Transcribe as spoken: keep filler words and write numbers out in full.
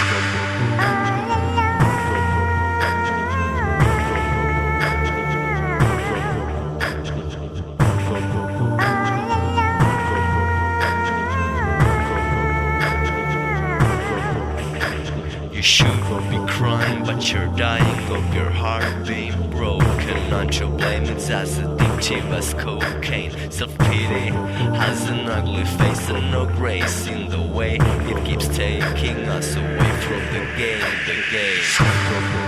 You should be crying, but you're dying of your heart being broken. Not your blame, it's as addictive as cocaine. Self-pity has an ugly face and no grace in the way it keeps taking us away from the game, the game.